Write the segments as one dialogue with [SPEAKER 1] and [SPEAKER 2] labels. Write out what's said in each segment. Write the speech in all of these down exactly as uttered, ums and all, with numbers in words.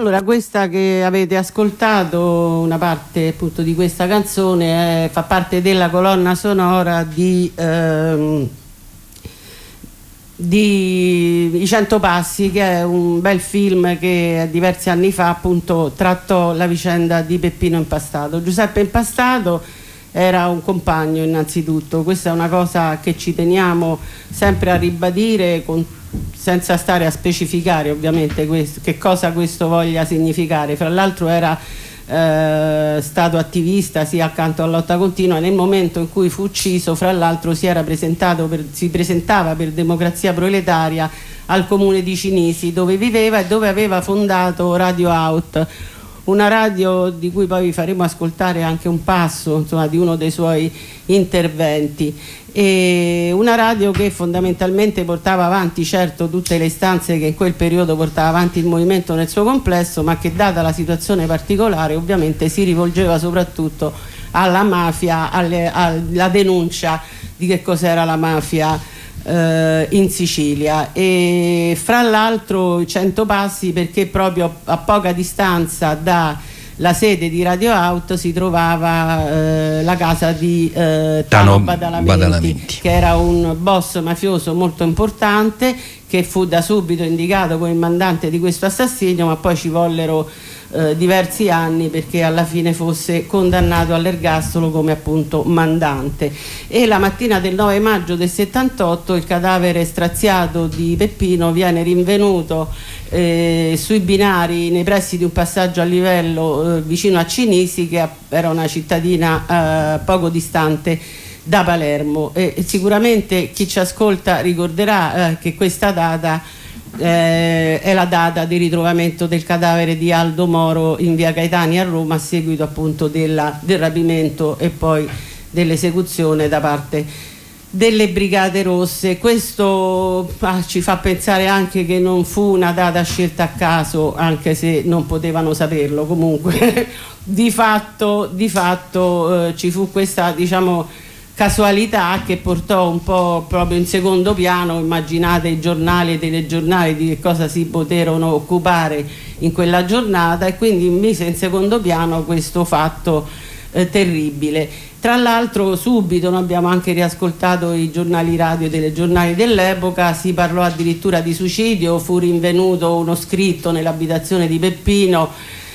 [SPEAKER 1] Allora, questa che avete ascoltato, una parte appunto di questa canzone, è, fa parte della colonna sonora di, ehm, di I Cento Passi, che è un bel film che diversi anni fa appunto trattò la vicenda di Peppino Impastato. Giuseppe Impastato era un compagno innanzitutto, questa è una cosa che ci teniamo sempre a ribadire con, senza stare a specificare ovviamente questo, che cosa questo voglia significare. Fra l'altro era eh, stato attivista sia accanto alla lotta continua. Nel momento in cui fu ucciso, fra l'altro si, era presentato per, si presentava per Democrazia Proletaria al comune di Cinisi, dove viveva e dove aveva fondato Radio Out, una radio di cui poi vi faremo ascoltare anche un passo, insomma, di uno dei suoi interventi, e una radio che fondamentalmente portava avanti certo tutte le istanze che in quel periodo portava avanti il movimento nel suo complesso, ma che data la situazione particolare ovviamente si rivolgeva soprattutto alla mafia, alle, alla denuncia di che cos'era la mafia in Sicilia. E fra l'altro i Cento Passi perché proprio a poca distanza dalla sede di Radio Out si trovava eh, la casa di eh, Tano Badalamenti, Badalamenti, che era un boss mafioso molto importante, che fu da subito indicato come il mandante di questo assassinio, ma poi ci vollero Eh, diversi anni perché alla fine fosse condannato all'ergastolo come appunto mandante. E la mattina del nove maggio del settantotto il cadavere straziato di Peppino viene rinvenuto eh, sui binari nei pressi di un passaggio a livello eh, vicino a Cinisi, che era una cittadina eh, poco distante da Palermo. E, e sicuramente chi ci ascolta ricorderà eh, che questa data Eh, è la data di ritrovamento del cadavere di Aldo Moro in via Caetani a Roma, a seguito appunto della, del rapimento e poi dell'esecuzione da parte delle Brigate Rosse. Questo ah, ci fa pensare anche che non fu una data scelta a caso, anche se non potevano saperlo. Comunque di fatto, di fatto eh, ci fu questa, diciamo, casualità che portò un po' proprio in secondo piano. Immaginate i giornali e i telegiornali di che cosa si poterono occupare in quella giornata, e quindi mise in secondo piano questo fatto eh, terribile. Tra l'altro subito noi abbiamo anche riascoltato i giornali radio e i telegiornali dell'epoca, si parlò addirittura di suicidio, fu rinvenuto uno scritto nell'abitazione di Peppino,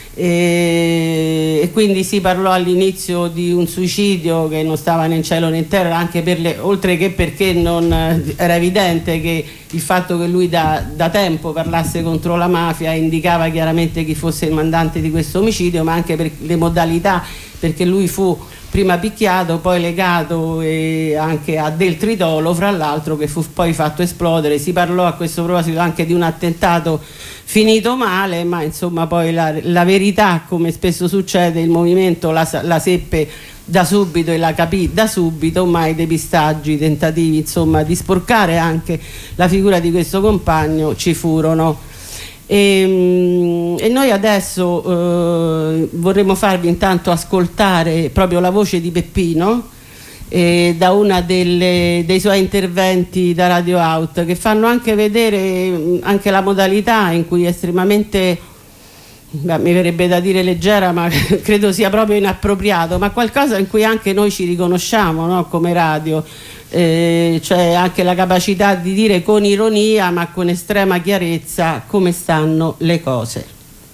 [SPEAKER 1] E, e quindi si parlò all'inizio di un suicidio che non stava né in cielo né in terra, anche per le, oltre che perché non era evidente che il fatto che lui da, da tempo parlasse contro la mafia indicava chiaramente chi fosse il mandante di questo omicidio, ma anche per le modalità, perché lui fu prima picchiato, poi legato e anche a del tritolo, fra l'altro, che fu poi fatto esplodere. Si parlò a questo proposito anche di un attentato finito male, ma insomma poi la, la verità, come spesso succede, il movimento la, la seppe da subito e la capì da subito, ma i depistaggi, i tentativi insomma di sporcare anche la figura di questo compagno ci furono. E, e noi adesso eh, vorremmo farvi intanto ascoltare proprio la voce di Peppino eh, da una delle, dei suoi interventi da Radio Out, che fanno anche vedere anche la modalità in cui è estremamente, beh, mi verrebbe da dire leggera, ma credo sia proprio inappropriato, ma qualcosa in cui anche noi ci riconosciamo, no? Come radio. Eh, cioè anche la capacità di dire con ironia ma con estrema chiarezza come stanno le cose.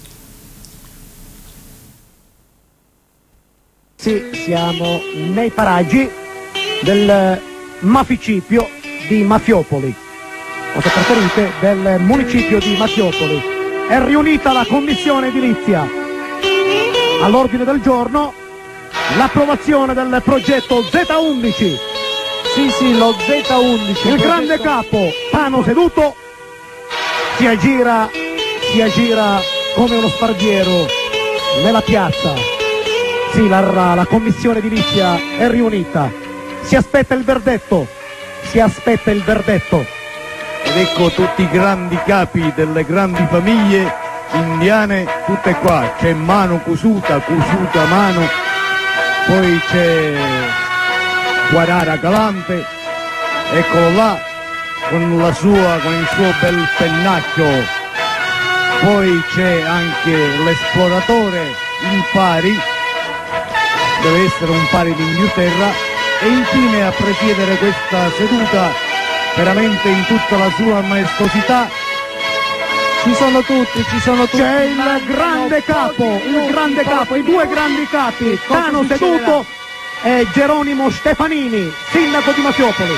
[SPEAKER 2] Sì, siamo nei paraggi del maficipio di Mafiopoli, o se preferite del municipio di Mafiopoli. È riunita la commissione edilizia. All'ordine del giorno l'approvazione del progetto Z undici.
[SPEAKER 3] Sì, sì, lo Z undici.
[SPEAKER 2] Il grande capo, Tano seduto, si aggira, si aggira come uno sparviero nella piazza. Sì, la, la commissione edilizia è riunita. Si aspetta il verdetto, si aspetta il verdetto.
[SPEAKER 3] Ed ecco tutti i grandi capi delle grandi famiglie indiane, tutte qua. C'è mano cusuta, cusuta mano, poi c'è Guarara Galante, eccolo là, con la sua, con il suo bel pennacchio poi c'è anche l'esploratore, il pari, deve essere un pari d'Inghilterra, e infine a presiedere questa seduta veramente in tutta la sua maestosità ci sono tutti, ci sono tutti.
[SPEAKER 2] C'è il grande capo, il grande capo, i due grandi capi, Tano Seduto e Geronimo Stefanini, sindaco di Mafiopoli.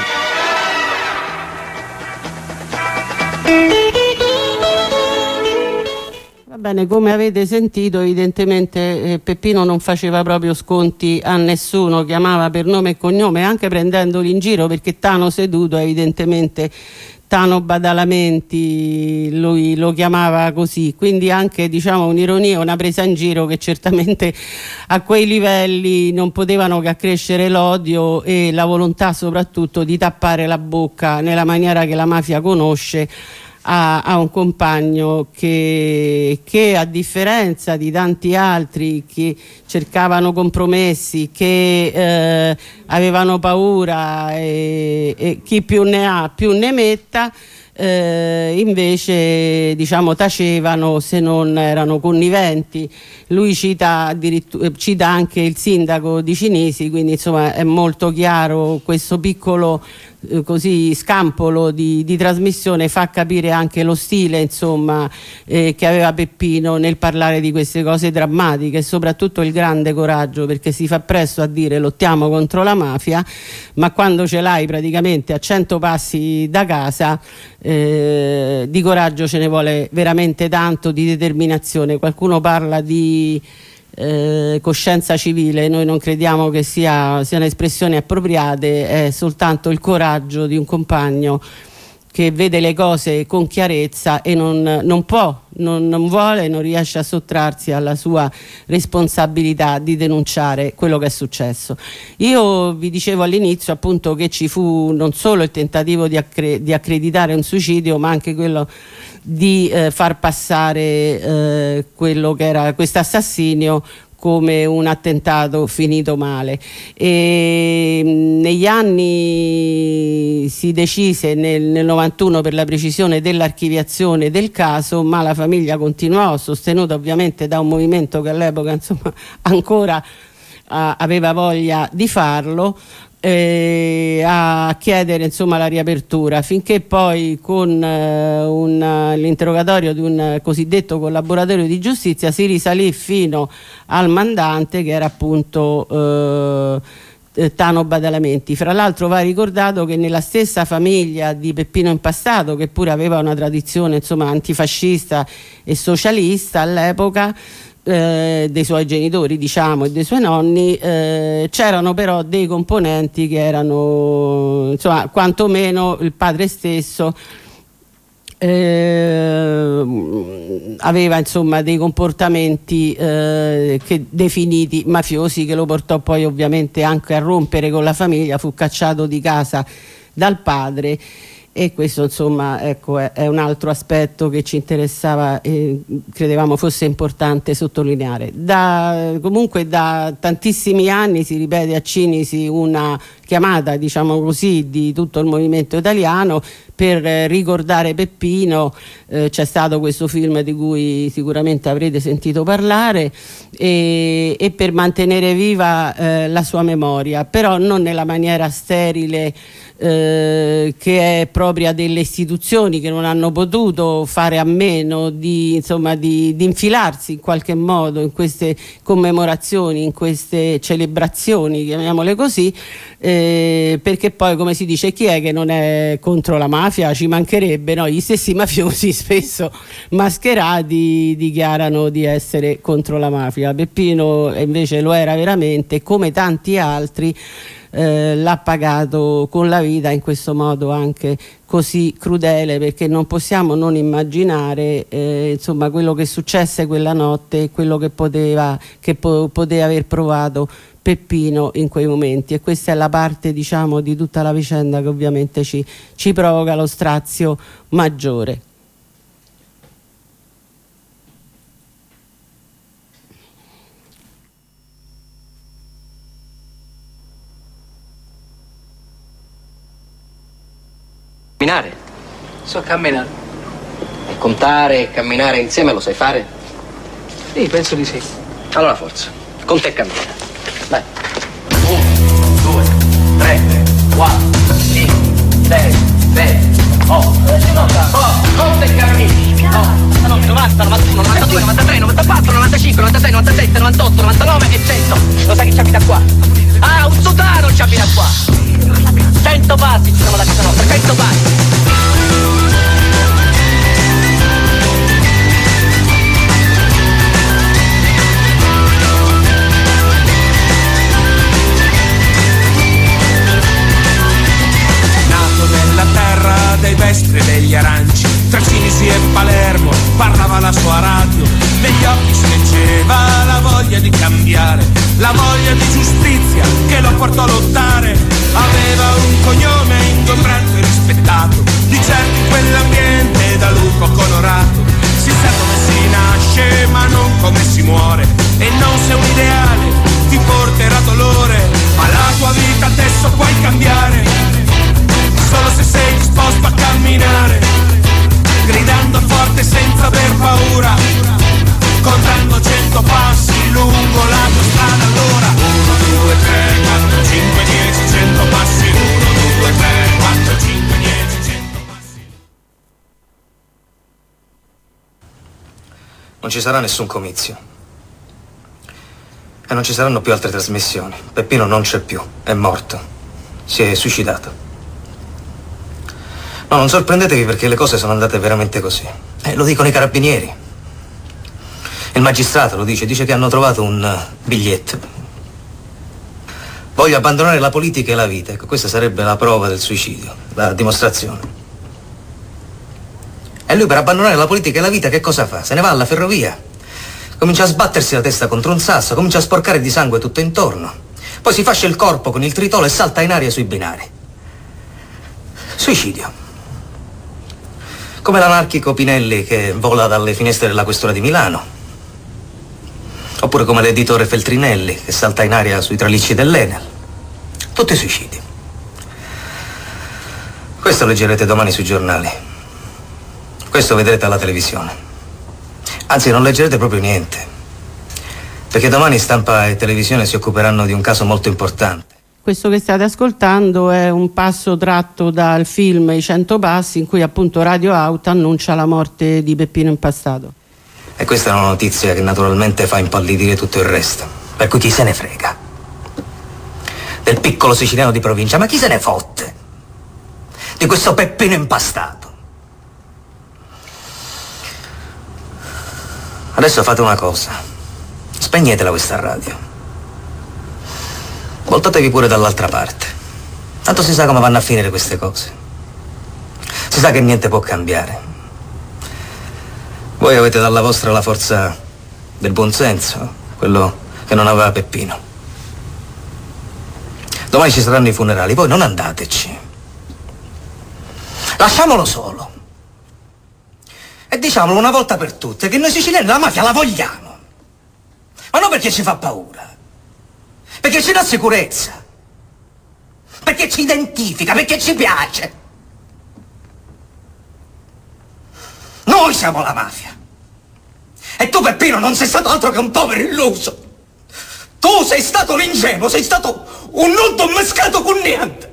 [SPEAKER 1] Va bene, come avete sentito, evidentemente eh, Peppino non faceva proprio sconti a nessuno, chiamava per nome e cognome, anche prendendoli in giro, perché Tano Seduto evidentemente Tano Badalamenti lui lo chiamava così, quindi anche, diciamo, un'ironia, una presa in giro che certamente a quei livelli non potevano che accrescere l'odio e la volontà soprattutto di tappare la bocca nella maniera che la mafia conosce a, a un compagno che, che a differenza di tanti altri che cercavano compromessi, che eh, avevano paura e, e chi più ne ha più ne metta, eh, invece, diciamo, tacevano se non erano conniventi. Lui cita, addirittura, cita anche il sindaco di Cinisi, quindi insomma è molto chiaro questo piccolo eh, così scampolo di, di trasmissione, fa capire anche lo stile, insomma, eh, che aveva Peppino nel parlare di queste cose drammatiche, e soprattutto il grande coraggio, perché si fa presto a dire lottiamo contro la mafia, ma quando ce l'hai praticamente a cento passi da casa, eh, di coraggio ce ne vuole veramente tanto, di determinazione. Qualcuno parla di Eh, coscienza civile, noi non crediamo che sia, siano espressioni appropriate, è soltanto il coraggio di un compagno che vede le cose con chiarezza e non, non può, non, non vuole, non riesce a sottrarsi alla sua responsabilità di denunciare quello che è successo. Io vi dicevo all'inizio appunto che ci fu non solo il tentativo di, accre- di accreditare un suicidio, ma anche quello di eh, far passare eh, quello che era questo assassinio come un attentato finito male. E negli anni si decise, nel, nel novantuno, per la precisione, dell'archiviazione del caso, ma la famiglia continuò, sostenuta ovviamente da un movimento che all'epoca, insomma, ancora uh, aveva voglia di farlo, Eh, a chiedere, insomma, la riapertura, finché poi con eh, un, l'interrogatorio di un cosiddetto collaboratore di giustizia si risalì fino al mandante, che era appunto eh, Tano Badalamenti. Fra l'altro va ricordato che nella stessa famiglia di Peppino Impastato, che pure aveva una tradizione, insomma, antifascista e socialista all'epoca, Eh, dei suoi genitori, diciamo, e dei suoi nonni, eh, c'erano però dei componenti che erano, insomma, quantomeno il padre stesso eh, aveva, insomma, dei comportamenti eh, che, definiti mafiosi, che lo portò poi ovviamente anche a rompere con la famiglia, fu cacciato di casa dal padre. E questo, insomma, ecco, è, è un altro aspetto che ci interessava e credevamo fosse importante sottolineare. Da, comunque da tantissimi anni si ripete a Cinisi una chiamata, diciamo così, di tutto il movimento italiano per eh, ricordare Peppino. Eh, c'è stato questo film di cui sicuramente avrete sentito parlare, e, e per mantenere viva eh, la sua memoria, però non nella maniera sterile Eh, che è propria delle istituzioni, che non hanno potuto fare a meno di, insomma, di, di infilarsi in qualche modo in queste commemorazioni, in queste celebrazioni, chiamiamole così, eh, perché poi, come si dice, chi è che non è contro la mafia? Ci mancherebbe, no? Gli stessi mafiosi, spesso mascherati, dichiarano di essere contro la mafia. Peppino invece lo era veramente, come tanti altri. Eh, l'ha pagato con la vita, in questo modo anche così crudele, perché non possiamo non immaginare eh, insomma, quello che successe quella notte, quello che poteva, che po- poteva aver provato Peppino in quei momenti. E questa è la parte, diciamo, di tutta la vicenda che ovviamente ci, ci provoca lo strazio maggiore.
[SPEAKER 4] Camminare?
[SPEAKER 5] So camminare.
[SPEAKER 4] Contare e camminare insieme lo sai fare?
[SPEAKER 5] Sì, penso di sì.
[SPEAKER 4] Allora forza, conta e cammina. Vai. Uno, due, tre, quattro, cinque, sei, sette, otto, conta e cammina. novanta, novantuno, novantadue, novantatré, novantaquattro, novantacinque, novantasei, novantasette, novantotto, novantanove e cento. Lo sai chi ci abita qua? Ah, un sudano ci abita qua. cento passi ci siamo da casa nostra, cento passi.
[SPEAKER 6] Dei Vestri e degli Aranci, tra Cinisi e Palermo parlava la sua radio, negli occhi si leggeva la voglia di cambiare, la voglia di giustizia che lo portò a lottare. Aveva un cognome ingombrante e rispettato, di certo in quell'ambiente da lupo colorato. Si sa come si nasce ma non come si muore, e non se un ideale ti porterà dolore, ma la tua vita adesso puoi cambiare solo se sei disposto a camminare, gridando forte senza aver paura, contando cento passi lungo la tua strada. Allora uno, due, tre, quattro, cinque, dieci, cento passi. Uno, due, tre, quattro, cinque, dieci, cento passi.
[SPEAKER 7] Non ci sarà nessun comizio e non ci saranno più altre trasmissioni. Peppino non c'è più, è morto, si è suicidato. No, non sorprendetevi perché le cose sono andate veramente così. Eh, lo dicono i carabinieri. Il magistrato lo dice, dice che hanno trovato un uh, biglietto. Voglio abbandonare la politica e la vita. Ecco, questa sarebbe la prova del suicidio, la dimostrazione. E lui per abbandonare la politica e la vita che cosa fa? Se ne va alla ferrovia. Comincia a sbattersi la testa contro un sasso, comincia a sporcare di sangue tutto intorno. Poi si fascia il corpo con il tritolo e salta in aria sui binari. Suicidio. Come l'anarchico Pinelli che vola dalle finestre della questura di Milano. Oppure come l'editore Feltrinelli che salta in aria sui tralicci dell'Enel. Tutti suicidi. Questo leggerete domani sui giornali. Questo vedrete alla televisione. Anzi, non leggerete proprio niente. Perché domani stampa e televisione si occuperanno di un caso molto importante.
[SPEAKER 1] Questo che state ascoltando è un passo tratto dal film I Cento Passi, in cui appunto Radio Auto annuncia la morte di Peppino Impastato.
[SPEAKER 7] E questa è una notizia che naturalmente fa impallidire tutto il resto. Per cui chi se ne frega? Del piccolo siciliano di provincia, ma chi se ne fotte? Di questo Peppino Impastato. Adesso fate una cosa. Spegnetela questa radio. Voltatevi pure dall'altra parte. Tanto si sa come vanno a finire queste cose. Si sa che niente può cambiare. Voi avete dalla vostra la forza del buonsenso, quello che non aveva Peppino. Domani ci saranno i funerali, voi non andateci. Lasciamolo solo. E diciamolo una volta per tutte che noi siciliani la mafia la vogliamo. Ma non perché ci fa paura. Perché ci dà sicurezza, perché ci identifica, perché ci piace. Noi siamo la mafia. E tu, Peppino, non sei stato altro che un povero illuso. Tu sei stato l'ingenuo, sei stato un nudo mescato con niente.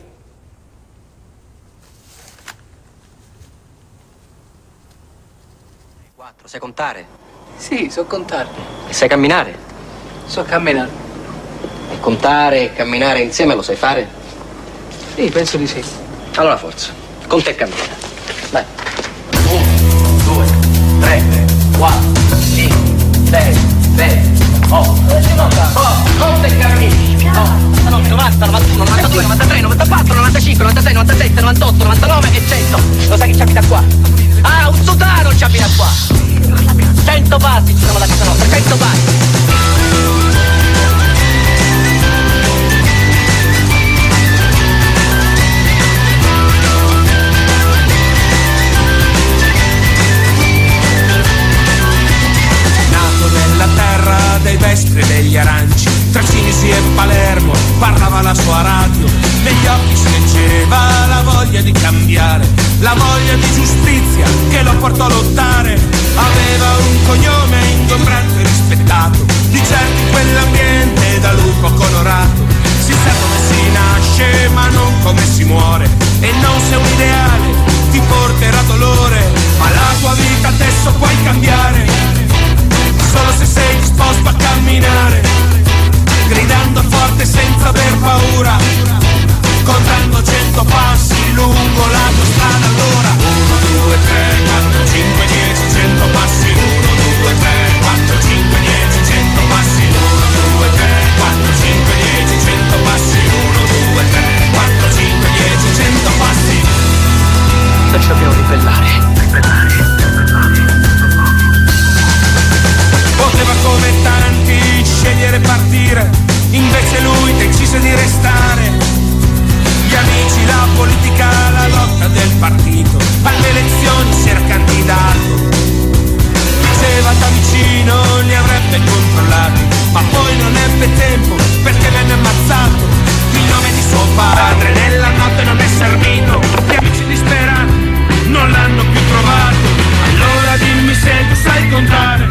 [SPEAKER 4] Quattro, sai contare?
[SPEAKER 5] Sì, so contare.
[SPEAKER 4] E sai camminare?
[SPEAKER 5] So camminare.
[SPEAKER 4] E contare e camminare insieme lo sai fare?
[SPEAKER 5] Sì, penso di sì.
[SPEAKER 4] Allora forza, conta e cammina. Vai. Uno, due, tre, quattro, cinque, sei, sette, otto, conta e cammina. novanta, novantuno, novantadue, novantatré, novantaquattro, novantacinque, novantasei, novantasette, novantotto, novantanove e cento. Lo sai chi ci abita qua? Ah, un sudano ci abita qua. cento passi ci siamo da casa nostra, cento passi.
[SPEAKER 6] Dei Vestri e degli Aranci, tra Cinisi e Palermo parlava la sua radio, negli occhi si leggeva la voglia di cambiare, la voglia di giustizia che lo portò a lottare. Aveva un cognome ingombrante e rispettato, di certo in quell'ambiente da lupo colorato. Si sa come si nasce ma non come si muore, e non se un ideale ti porterà dolore, ma la tua vita adesso puoi cambiare solo se sei disposto a camminare, gridando forte senza aver paura, contando cento passi lungo la tua strada. Allora uno, due, tre, quattro, cinque, dieci, cento passi. Uno, due, tre, quattro, cinque, dieci, cento passi. Uno, due, tre, quattro, cinque, dieci, cento passi. Uno, due, tre, quattro, cinque, dieci, cento passi.
[SPEAKER 5] Perciò dobbiamo ribellare. Ribellare.
[SPEAKER 6] Poteva come tanti scegliere partire, invece lui decise di restare. Gli amici, la politica, la lotta del partito, alle elezioni si era candidato. Diceva da vicino li avrebbe controllati, ma poi non ebbe tempo perché venne ammazzato. Il nome di suo padre nella notte non è servito, gli amici disperati non l'hanno più trovato. Allora dimmi se tu sai contare.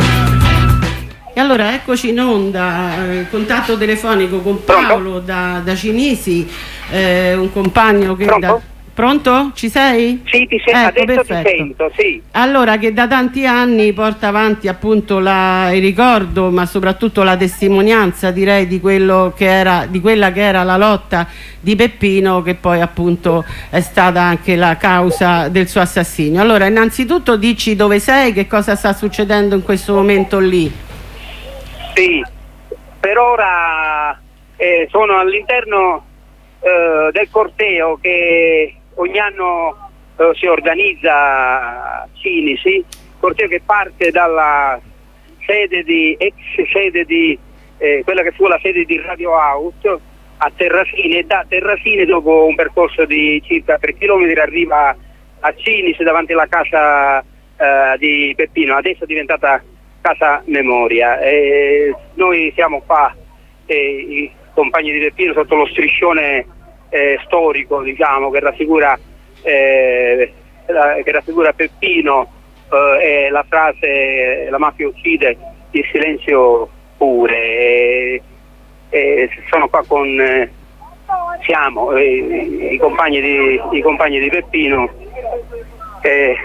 [SPEAKER 1] E allora eccoci in onda, eh, contatto telefonico con Paolo da, da Cinisi, eh, un compagno che
[SPEAKER 8] Pronto?
[SPEAKER 1] da... Pronto? Ci sei?
[SPEAKER 8] Sì, ti sento,
[SPEAKER 1] Ecco,
[SPEAKER 8] adesso
[SPEAKER 1] perfetto.
[SPEAKER 8] ti sento, sì.
[SPEAKER 1] Allora, che da tanti anni porta avanti appunto la, il ricordo, ma soprattutto la testimonianza, direi, di quello che era, di quella che era la lotta di Peppino, che poi appunto è stata anche la causa del suo assassinio. Allora, innanzitutto dici dove sei, che cosa sta succedendo in questo momento lì?
[SPEAKER 8] Sì, per ora eh, sono all'interno eh, del corteo che ogni anno eh, si organizza a Cinisi, corteo che parte dalla sede di, ex sede di, eh, quella che fu la sede di Radio Out a Terrafine, e da Terrafine dopo un percorso di circa tre chilometri arriva a Cinisi davanti alla casa eh, di Peppino, adesso è diventata Casa Memoria. E noi siamo qua, eh, i compagni di Peppino, sotto lo striscione eh, storico, diciamo, che raffigura, eh, la, che raffigura Peppino eh, e la frase "la mafia uccide, il silenzio pure". E, e sono qua con eh, siamo eh, i, compagni di, i compagni di Peppino eh,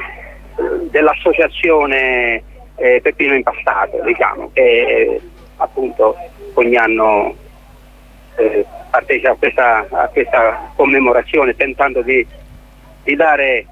[SPEAKER 8] dell'associazione Eh, Peppino Impastato, diciamo, che appunto ogni anno eh, partecipa a questa, a questa commemorazione, tentando di, di dare,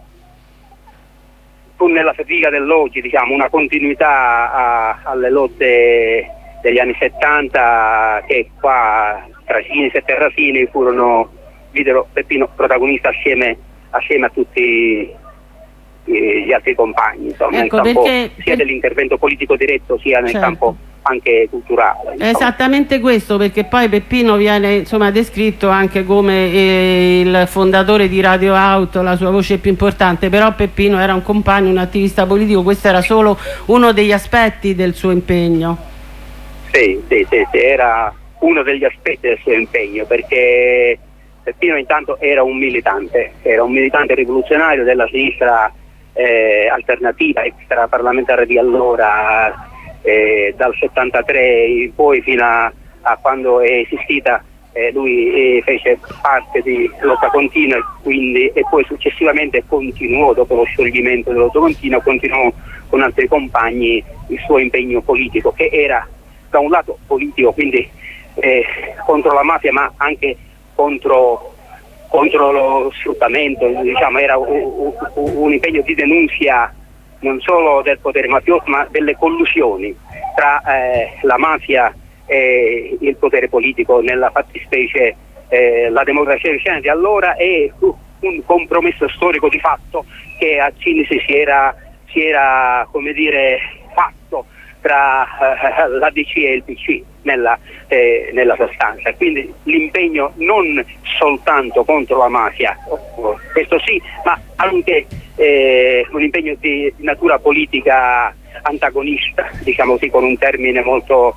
[SPEAKER 8] pur nella fatica dell'oggi, diciamo, una continuità a, alle lotte degli anni settanta, che qua tra Cinisi e Terrafine furono, videro Peppino protagonista assieme, assieme a tutti gli altri compagni, insomma,
[SPEAKER 1] Ecco,
[SPEAKER 8] nel campo
[SPEAKER 1] perché,
[SPEAKER 8] sia
[SPEAKER 1] per...
[SPEAKER 8] dell'intervento politico diretto sia nel
[SPEAKER 1] certo.
[SPEAKER 8] campo anche culturale.
[SPEAKER 1] È esattamente questo, perché poi Peppino viene, insomma, descritto anche come eh, il fondatore di Radio Auto, la sua voce più importante, però Peppino era un compagno, un attivista politico, questo era solo uno degli aspetti del suo impegno.
[SPEAKER 8] Sì, sì, sì, sì, era uno degli aspetti del suo impegno, perché Peppino intanto era un militante, era un militante rivoluzionario della sinistra Eh, alternativa extraparlamentare di allora, eh, dal settantatré in poi fino a, a quando è esistita, eh, lui eh, fece parte di lotta continua, quindi, e poi successivamente continuò, dopo lo scioglimento della lotta continua, continuò con altri compagni il suo impegno politico, che era da un lato politico, quindi eh, contro la mafia, ma anche contro contro lo sfruttamento, diciamo, era un, un, un impegno di denunzia non solo del potere mafioso, ma delle collusioni tra eh, la mafia e il potere politico, nella fattispecie eh, la Democrazia Cristiana di allora, e uh, un compromesso storico di fatto che a Cinisi si era, si era come dire, fatto tra eh, l'A D C e il P C nella, eh, nella sostanza. Quindi l'impegno non soltanto contro la mafia, questo sì, ma anche eh, un impegno di natura politica antagonista, diciamo così, con un termine molto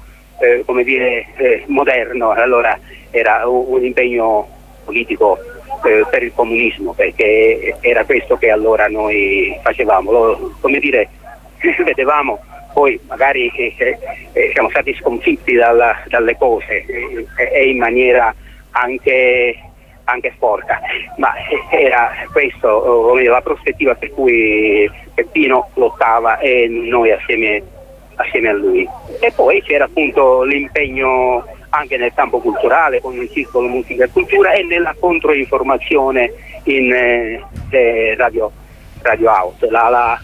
[SPEAKER 8] eh, come dire, eh, moderno, allora era un, un impegno politico eh, per il comunismo, perché era questo che allora noi facevamo, lo, come dire, vedevamo. Poi magari eh, eh, siamo stati sconfitti dalla, dalle cose e eh, in maniera anche, anche sporca, ma era questo oh, la prospettiva per cui Peppino lottava e noi assieme, assieme a lui. E poi c'era appunto l'impegno anche nel campo culturale con il circolo musica e cultura e nella controinformazione in eh, eh, radio, radio House, la, la,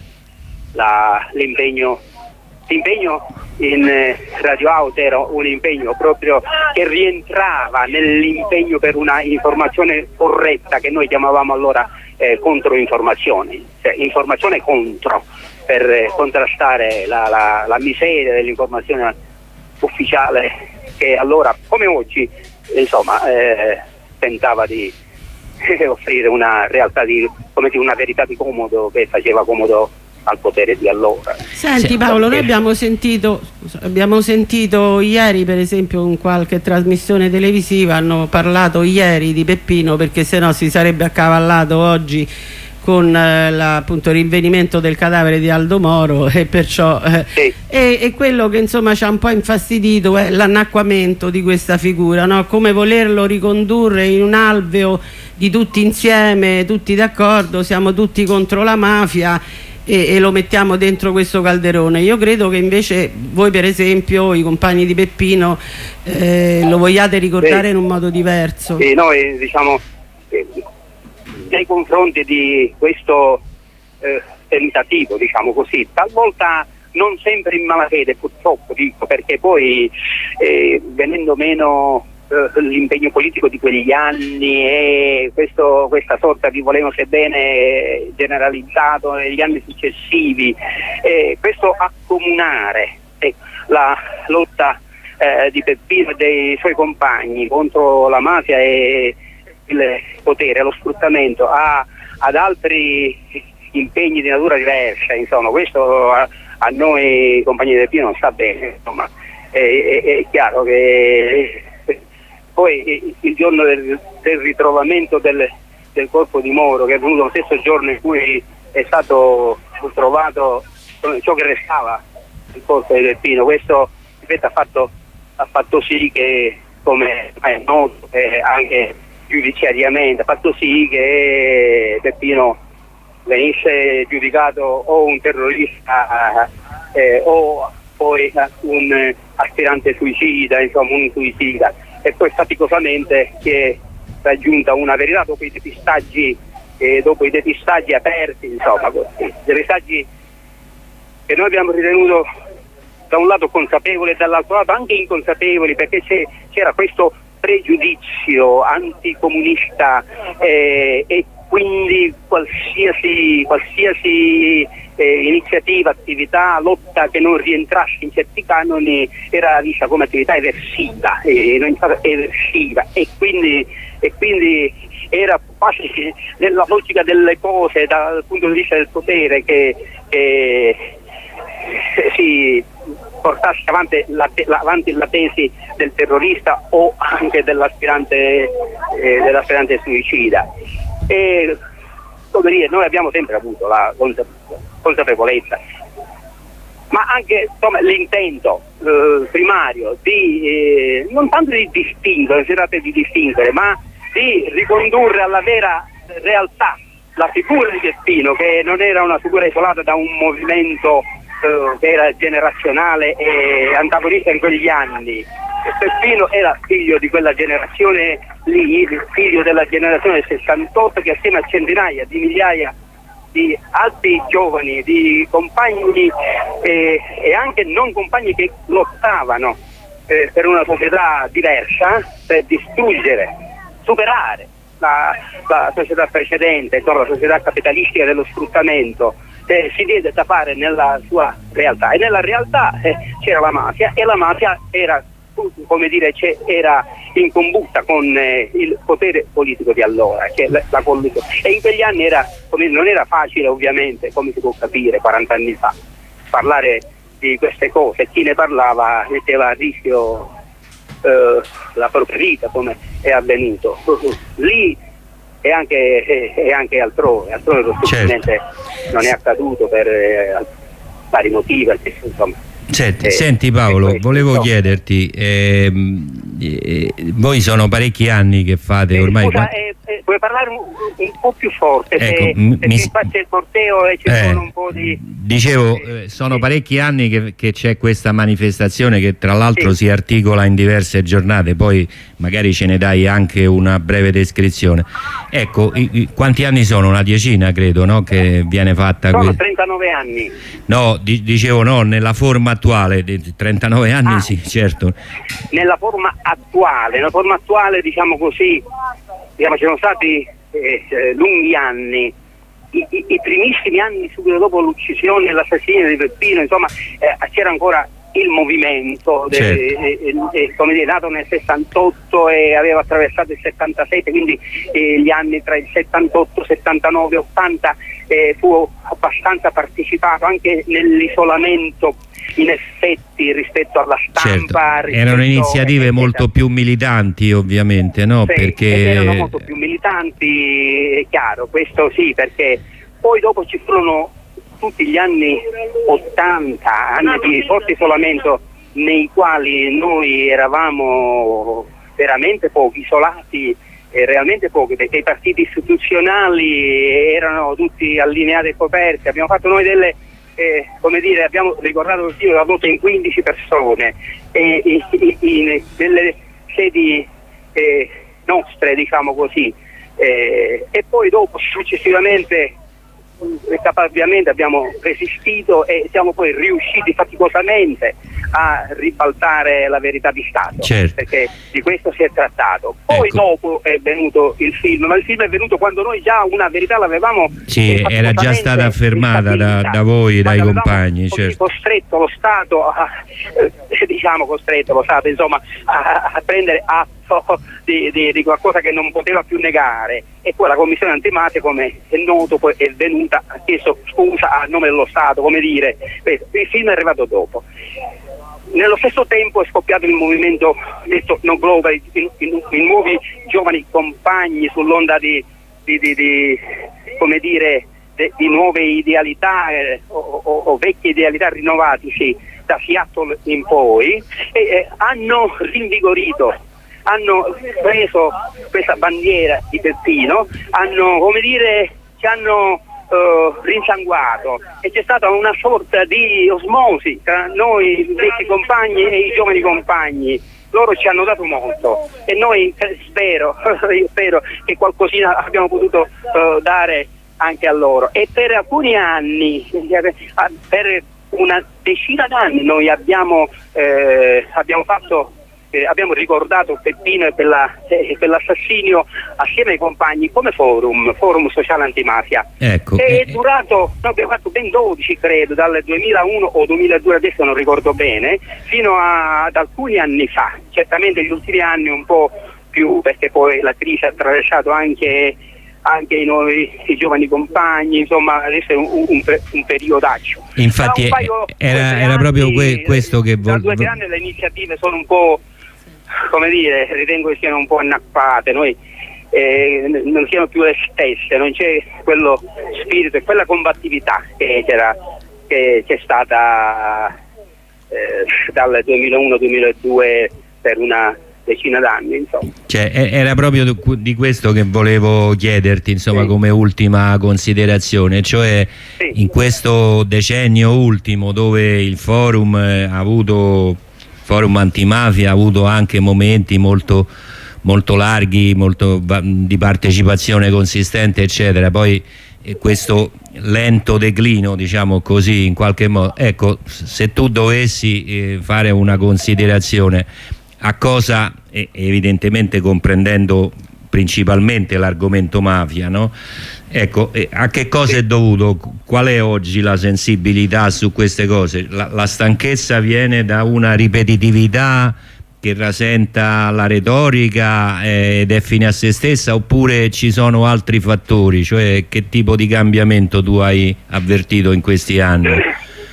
[SPEAKER 8] la, l'impegno L'impegno in eh, Radio Out era un impegno proprio che rientrava nell'impegno per una informazione corretta che noi chiamavamo allora eh, controinformazione, cioè informazione contro, per eh, contrastare la, la, la miseria dell'informazione ufficiale che allora, come oggi, insomma, eh, tentava di eh, offrire una realtà di, come dire, una verità di comodo che faceva comodo al potere di allora.
[SPEAKER 1] Senti Paolo, noi abbiamo sentito abbiamo sentito ieri per esempio in qualche trasmissione televisiva, hanno parlato ieri di Peppino perché sennò si sarebbe accavallato oggi con eh, la, appunto, il rinvenimento del cadavere di Aldo Moro e perciò eh, sì. e, e quello che insomma ci ha un po' infastidito è l'annacquamento di questa figura, no? Come volerlo ricondurre in un alveo di tutti insieme, tutti d'accordo, siamo tutti contro la mafia e, e lo mettiamo dentro questo calderone. Io credo che invece voi per esempio i compagni di Peppino eh, lo vogliate ricordare sì. in un modo diverso.
[SPEAKER 8] Sì, noi diciamo eh, nei confronti di questo eh, tentativo, diciamo così, talvolta non sempre in malafede purtroppo, dico, perché poi eh, venendo meno eh, l'impegno politico di quegli anni e questo, questa sorta di volemo sebbene generalizzato negli anni successivi, eh, questo accomunare eh, la lotta eh, di Peppino e dei suoi compagni contro la mafia e il potere, lo sfruttamento a, ad altri impegni di natura diversa, insomma questo a, a noi compagni del Pino non sta bene, insomma è, è, è chiaro che poi il giorno del, del ritrovamento del, del corpo di Moro, che è venuto lo stesso giorno in cui è stato trovato ciò che restava del corpo di Del Pino, questo ripeto, ha fatto, ha fatto sì che, come è noto, eh, anche giudiziariamente ha fatto sì che Peppino venisse giudicato o un terrorista eh, o poi un aspirante suicida, insomma un suicida, e poi faticosamente si è raggiunta una verità dopo i depistaggi eh, dopo i depistaggi aperti, insomma così, depistaggi che noi abbiamo ritenuto da un lato consapevoli e dall'altro lato anche inconsapevoli, perché c'era questo pregiudizio anticomunista eh, e quindi qualsiasi, qualsiasi eh, iniziativa, attività, lotta che non rientrasse in certi canoni era vista come attività eversiva, eh, non eversiva e quindi, e quindi era quasi nella logica delle cose dal punto di vista del potere che, che si portasse avanti la, la, avanti la tesi del terrorista o anche dell'aspirante eh, dell'aspirante suicida. E come dire, noi abbiamo sempre avuto la consapevolezza, ma anche insomma, l'intento eh, primario di eh, non tanto di distinguere, si tratta di distinguere, ma di ricondurre alla vera realtà la figura di Peppino, che non era una figura isolata da un movimento che era generazionale e antagonista in quegli anni. Peppino era figlio di quella generazione lì, figlio della generazione del sessantotto, che assieme a centinaia di migliaia di altri giovani, di compagni eh, e anche non compagni che lottavano eh, per una società diversa, per distruggere, superare la, la società precedente, la società capitalistica dello sfruttamento, Eh, si diede da fare nella sua realtà, e nella realtà eh, c'era la mafia, e la mafia era, come dire, era in combutta con eh, il potere politico di allora, cioè la, la e in quegli anni era, come, non era facile ovviamente, come si può capire quaranta anni fa, parlare di queste cose, chi ne parlava metteva a rischio eh, la propria vita, come è avvenuto lì e anche, e, e anche altrove, altrove possibilmente certo. non è accaduto per eh, vari motivi, insomma.
[SPEAKER 9] Senti,
[SPEAKER 8] eh,
[SPEAKER 9] senti Paolo,
[SPEAKER 8] questo,
[SPEAKER 9] volevo
[SPEAKER 8] no.
[SPEAKER 9] chiederti, eh, eh, voi sono parecchi anni che fate
[SPEAKER 8] eh,
[SPEAKER 9] ormai...
[SPEAKER 8] Scusa, eh, eh, puoi parlare un, un po' più forte,
[SPEAKER 9] ecco,
[SPEAKER 8] se,
[SPEAKER 9] m-
[SPEAKER 8] perché
[SPEAKER 9] mi...
[SPEAKER 8] infatti il corteo e ci
[SPEAKER 9] eh,
[SPEAKER 8] sono un po' di...
[SPEAKER 9] Dicevo, eh, sono
[SPEAKER 8] sì.
[SPEAKER 9] parecchi anni che, che c'è questa manifestazione che tra l'altro
[SPEAKER 8] sì.
[SPEAKER 9] si articola in diverse giornate, poi magari ce ne dai anche una breve descrizione. Ecco, i, i, quanti anni sono? Una decina credo, no? Che viene fatta...
[SPEAKER 8] Sono
[SPEAKER 9] que...
[SPEAKER 8] trentanove anni.
[SPEAKER 9] No, di, dicevo no, nella forma attuale, di trentanove anni
[SPEAKER 8] ah,
[SPEAKER 9] sì, certo.
[SPEAKER 8] Nella forma attuale, nella forma attuale diciamo così, diciamo, ci sono stati eh, eh, lunghi anni, I, i, i primissimi anni subito dopo l'uccisione e l'assassinio di Peppino, insomma eh, c'era ancora il movimento de,
[SPEAKER 9] certo.
[SPEAKER 8] eh, eh, eh, come dire, nato nel sessantotto e aveva attraversato il settantasette, quindi eh, gli anni tra il settantotto, settantanove, ottanta eh, fu abbastanza partecipato anche nell'isolamento in effetti rispetto alla stampa.
[SPEAKER 9] Certo.
[SPEAKER 8] Rispetto,
[SPEAKER 9] erano iniziative
[SPEAKER 8] eccetera.
[SPEAKER 9] molto più militanti ovviamente, no?
[SPEAKER 8] Sì,
[SPEAKER 9] perché
[SPEAKER 8] erano molto più militanti, è chiaro, questo sì, perché poi dopo ci furono tutti gli anni ottanta, anni di forte isolamento nei quali noi eravamo veramente pochi, isolati eh, realmente pochi, perché i partiti istituzionali erano tutti allineati e coperti. Abbiamo fatto noi delle Eh, come dire, abbiamo ricordato così la voto in quindici persone eh, in, in, nelle sedi eh, nostre, diciamo così, eh, e poi dopo successivamente caparbiamente abbiamo resistito e siamo poi riusciti faticosamente a ribaltare la verità di Stato,
[SPEAKER 9] certo.
[SPEAKER 8] perché di questo si è trattato. Poi
[SPEAKER 9] ecco.
[SPEAKER 8] dopo è venuto il film, ma il film è venuto quando noi già una verità l'avevamo
[SPEAKER 9] sì,
[SPEAKER 8] eh,
[SPEAKER 9] era già stata affermata da, da voi, dai compagni, certo.
[SPEAKER 8] Costretto lo Stato a, eh, diciamo costretto lo Stato insomma a, a prendere atto di, di, di qualcosa che non poteva più negare, e poi la commissione antimafia, come è noto, poi è venuta, ha chiesto scusa a nome dello Stato, come dire, il film è arrivato dopo. Nello stesso tempo è scoppiato il movimento detto No Global, i, i, i nuovi giovani compagni sull'onda di, di, di, di come dire de, di nuove idealità eh, o, o, o vecchie idealità rinnovati sì, da Seattle in poi, e eh, hanno rinvigorito, hanno preso questa bandiera di Peppino, hanno, come dire, ci hanno uh, rinsanguato, e c'è stata una sorta di osmosi tra noi vecchi compagni e i giovani compagni. Loro ci hanno dato molto e noi eh, spero, io spero che qualcosina abbiamo potuto uh, dare anche a loro. E per alcuni anni, per una decina d'anni noi abbiamo, eh, abbiamo fatto Eh, abbiamo ricordato Peppino e per, la, eh, per l'assassinio assieme ai compagni come forum, forum sociale antimafia.
[SPEAKER 9] Ecco.
[SPEAKER 8] È durato, no, abbiamo fatto ben dodici credo, dal duemilauno o duemiladue, adesso non ricordo bene, fino a, ad alcuni anni fa, certamente gli ultimi anni un po' più, perché poi la crisi ha attraversato anche anche i nuovi i giovani compagni, insomma adesso è un, un, un periodaccio.
[SPEAKER 9] Infatti un paio, era, era proprio que, questo che volevo.
[SPEAKER 8] Da due anni le iniziative sono un po', come dire, ritengo che siano un po' annappate, noi eh, non siano più le stesse, non c'è quello spirito e quella combattività che c'era, che c'è stata eh, dal duemilauno duemiladue per una decina d'anni, insomma.
[SPEAKER 9] Cioè, era proprio di questo che volevo chiederti, insomma, sì. come ultima considerazione, cioè sì. in questo decennio ultimo dove il forum ha avuto forum antimafia ha avuto anche momenti molto molto larghi, molto di partecipazione consistente, eccetera, poi questo lento declino, diciamo così, in qualche modo. Ecco, se tu dovessi eh, fare una considerazione, a cosa, evidentemente comprendendo principalmente l'argomento mafia, no? Ecco, a che cosa è dovuto? Qual è oggi la sensibilità su queste cose? La, la stanchezza viene da una ripetitività che rasenta la retorica eh, ed è fine a se stessa, oppure ci sono altri fattori? Cioè, che tipo di cambiamento tu hai avvertito in questi anni?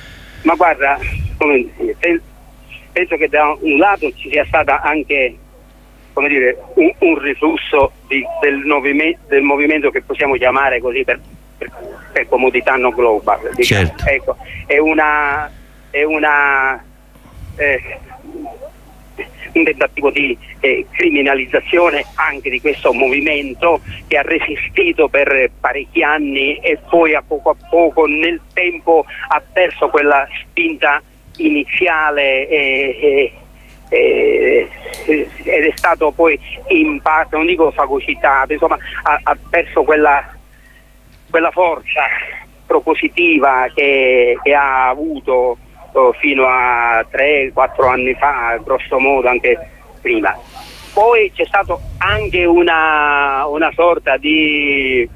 [SPEAKER 8] Ma guarda, come dire, penso che da un lato ci sia stata anche, come dire, un, un riflusso di, del, movime, del movimento che possiamo chiamare così per, per, per comodità non global. Diciamo.
[SPEAKER 9] Certo.
[SPEAKER 8] Ecco, è una, è una eh, un tentativo di eh, criminalizzazione anche di questo movimento che ha resistito per parecchi anni e poi a poco a poco nel tempo ha perso quella spinta iniziale e, e, e, ed è stato poi in parte, non dico fagocitato, insomma ha, ha perso quella, quella forza propositiva che, che ha avuto fino a tre quattro anni fa, grosso modo, anche prima. Poi c'è stato anche una, una sorta di,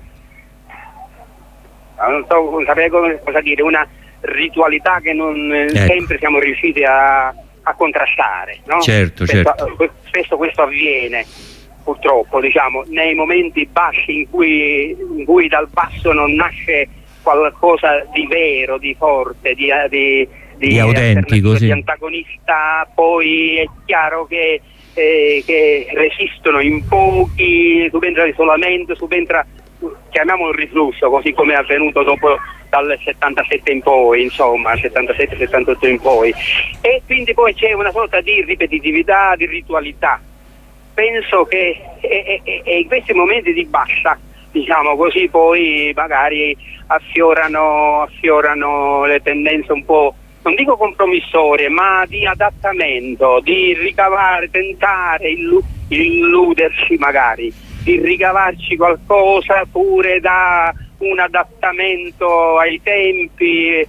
[SPEAKER 8] non so, non saprei cosa dire, una ritualità che non ecco. sempre siamo riusciti a, a contrastare, no?
[SPEAKER 9] Certo,
[SPEAKER 8] spesso,
[SPEAKER 9] certo.
[SPEAKER 8] spesso questo avviene, purtroppo, diciamo, nei momenti bassi in cui, in cui dal basso non nasce qualcosa di vero, di forte, di, di Di,
[SPEAKER 9] di autentico, sì.
[SPEAKER 8] Di antagonista, poi è chiaro che, eh, che resistono in pochi, subentra l'isolamento, subentra, chiamiamolo il riflusso, così come è avvenuto dopo dal settantasette in poi, insomma, settantasette settantotto in poi, e quindi poi c'è una sorta di ripetitività, di ritualità. Penso che e, e, e in questi momenti di bassa, diciamo così, poi magari affiorano, affiorano le tendenze un po', non dico compromissorie, ma di adattamento, di ricavare, tentare, illu- illuderci magari, di ricavarci qualcosa pure da un adattamento ai tempi e,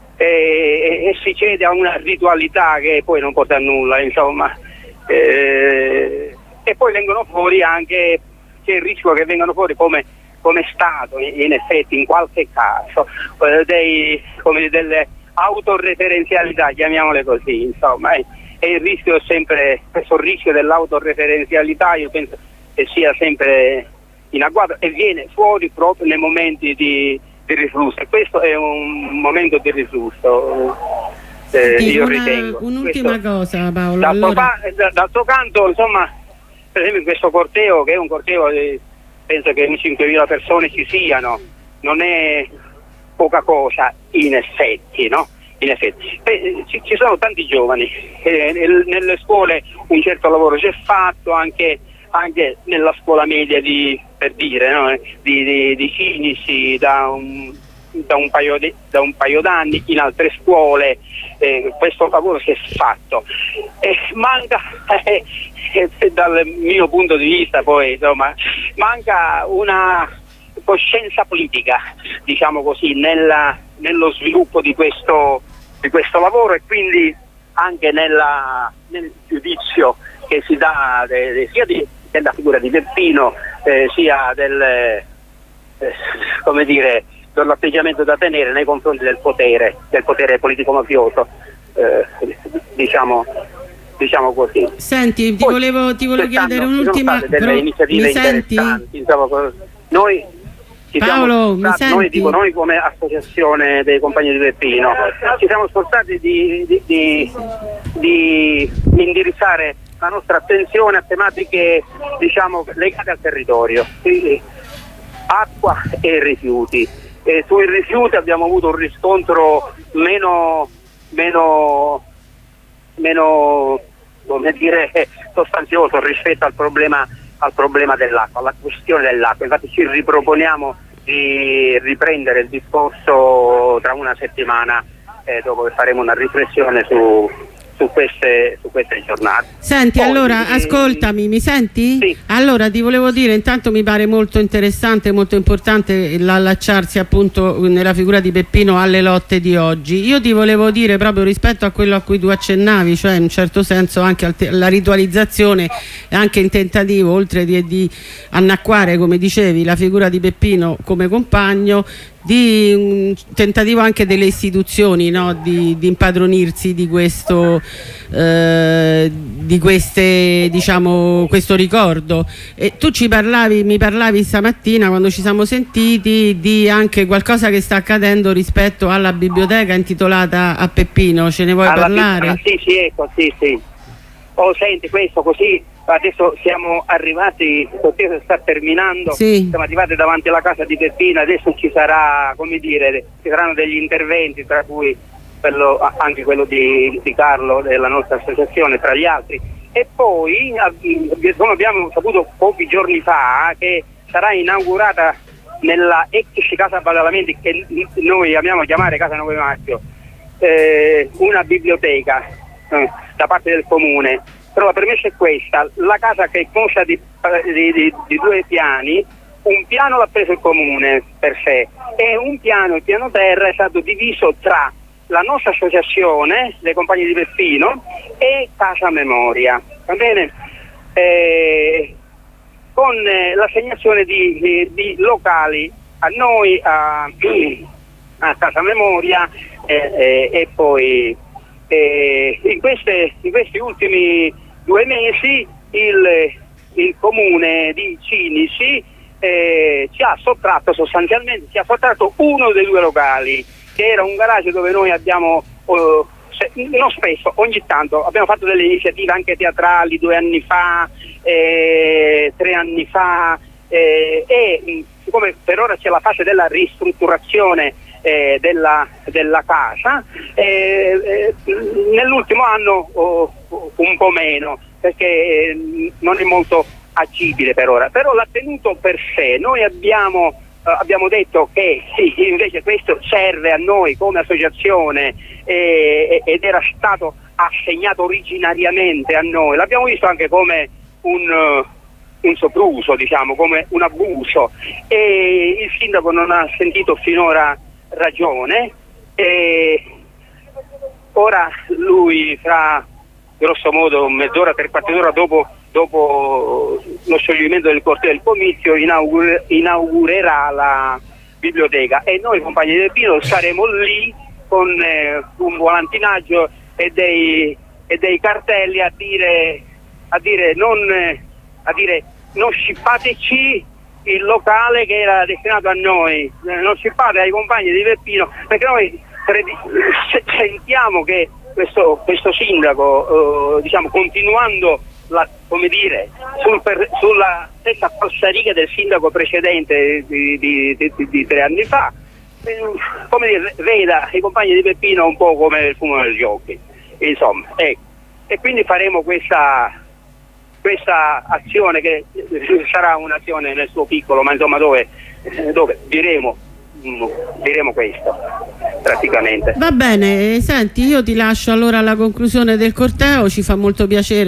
[SPEAKER 8] e, e si cede a una ritualità che poi non porta a nulla, insomma. E, e poi vengono fuori anche, c'è il rischio che vengano fuori come, come è stato in, in effetti in qualche caso, eh, dei, come delle autoreferenzialità, chiamiamole così, insomma, e, e il rischio è sempre, questo rischio dell'autoreferenzialità io penso che sia sempre in agguato e viene fuori proprio nei momenti di, di riflusso, e questo è un momento di riflusso, eh,
[SPEAKER 1] sì,
[SPEAKER 8] io
[SPEAKER 1] una,
[SPEAKER 8] ritengo.
[SPEAKER 1] Un'ultima
[SPEAKER 8] questo,
[SPEAKER 1] cosa, Paolo.
[SPEAKER 8] D'altro,
[SPEAKER 1] Allora...
[SPEAKER 8] d'altro canto, insomma, per esempio in questo corteo, che è un corteo di, penso che cinquemila persone ci siano, non è poca cosa in effetti, no? In effetti. Eh, ci, ci sono tanti giovani, eh, nel, nelle scuole un certo lavoro c'è fatto, anche, anche nella scuola media di, per dire, no? di, di, di Cinici da un, da un paio di, da un paio d'anni, in altre scuole eh, questo lavoro si è fatto. Eh, manca, eh, eh, dal mio punto di vista poi, insomma, manca una coscienza politica, diciamo così, nella, nello sviluppo di questo, di questo lavoro e quindi anche nella, nel giudizio che si dà de, de, sia di, della figura di Beppino eh, sia del, eh, come dire, dell'atteggiamento da tenere nei confronti del potere, del potere politico mafioso, eh, diciamo, diciamo così.
[SPEAKER 1] Senti, ti
[SPEAKER 8] Poi,
[SPEAKER 1] volevo, ti volevo chiedere un'ultima cosa.
[SPEAKER 8] Delle iniziative interessanti, insomma, noi Ci
[SPEAKER 1] Paolo, mi
[SPEAKER 8] senti? Noi, dico, noi come associazione dei compagni di Beppino ci siamo sforzati di, di, di, di indirizzare la nostra attenzione a tematiche, diciamo, legate al territorio, quindi acqua e rifiuti. E sui rifiuti abbiamo avuto un riscontro meno, meno, meno come dire, sostanzioso rispetto al problema al problema dell'acqua, alla questione dell'acqua. Infatti ci riproponiamo di riprendere il discorso tra una settimana, eh, dopo che faremo una riflessione su, su, queste, su queste giornate.
[SPEAKER 1] Senti,
[SPEAKER 8] Poi,
[SPEAKER 1] allora,
[SPEAKER 8] eh,
[SPEAKER 1] ascoltami, mi senti?
[SPEAKER 8] Sì.
[SPEAKER 1] Allora, ti volevo dire, intanto mi pare molto interessante, molto importante l'allacciarsi appunto nella figura di Beppino alle lotte di oggi. Io ti volevo dire, proprio rispetto a quello a cui tu accennavi, cioè in un certo senso anche alla ritualizzazione, anche in tentativo, oltre di, di annacquare, come dicevi, la figura di Beppino come compagno, di un tentativo anche delle istituzioni, no? di, di impadronirsi di questo eh, di queste, diciamo, questo ricordo. E tu ci parlavi, mi parlavi stamattina quando ci siamo sentiti di anche qualcosa che sta accadendo rispetto alla biblioteca intitolata a Peppino. Ce ne vuoi alla parlare?
[SPEAKER 8] Sì, sì, ecco, sì, sì. Oh, senti, questo così, adesso siamo arrivati, il corteo sta terminando, sì. Siamo arrivati davanti alla casa di Peppino, adesso ci sarà, come dire, ci saranno degli interventi, tra cui quello, anche quello di, di Carlo della nostra associazione, tra gli altri. E poi, come abbiamo saputo pochi giorni fa, che sarà inaugurata nella ex casa Badalamenti, che noi amiamo chiamare Casa Nove Maggio, eh, una biblioteca eh, da parte del comune. Però la premessa è questa: la casa, che consta di, di, di, di due piani, un piano l'ha preso il comune per sé e un piano, il piano terra, è stato diviso tra la nostra associazione, le Compagnie di Peppino, e Casa Memoria, va bene? Eh, con eh, l'assegnazione di, di, di locali a noi, a, a Casa Memoria eh, eh, e poi eh, in, queste, in questi ultimi due mesi il, il comune di Cinisi eh, ci ha sottratto sostanzialmente ci ha sottratto uno dei due locali, che era un garage dove noi abbiamo uh, se, non spesso, ogni tanto abbiamo fatto delle iniziative anche teatrali due anni fa, eh, tre anni fa eh, e siccome per ora c'è la fase della ristrutturazione eh, della, della casa, eh, eh, nell'ultimo anno oh, un po' meno, perché eh, non è molto agibile per ora, però l'ha tenuto per sé. Noi abbiamo, uh, abbiamo detto che sì, invece questo serve a noi come associazione eh, ed era stato assegnato originariamente a noi, l'abbiamo visto anche come un, uh, un sopruso, diciamo, come un abuso, e il sindaco non ha sentito finora ragione e ora lui, fra grosso modo mezz'ora, tre quarti d'ora dopo, dopo lo scioglimento del corteo del comizio, inaugure, inaugurerà la biblioteca e noi Compagni del Pino saremo lì con eh, un volantinaggio e dei, e dei cartelli a dire, a dire non eh, a dire non scippateci il locale che era destinato a noi, eh, non scippate ai compagni di Peppino, perché noi sentiamo che questo, questo sindaco eh, diciamo continuando la, come dire sul per, sulla stessa falsariga del sindaco precedente di, di, di, di, di tre anni fa, eh, come dire, veda i compagni di Peppino un po' come il fumo negli occhi, insomma, ecco. E quindi faremo questa questa azione che sarà un'azione nel suo piccolo, ma insomma dove, dove diremo diremo questo praticamente.
[SPEAKER 1] Va bene, senti, io ti lascio allora alla conclusione del corteo, ci fa molto piacere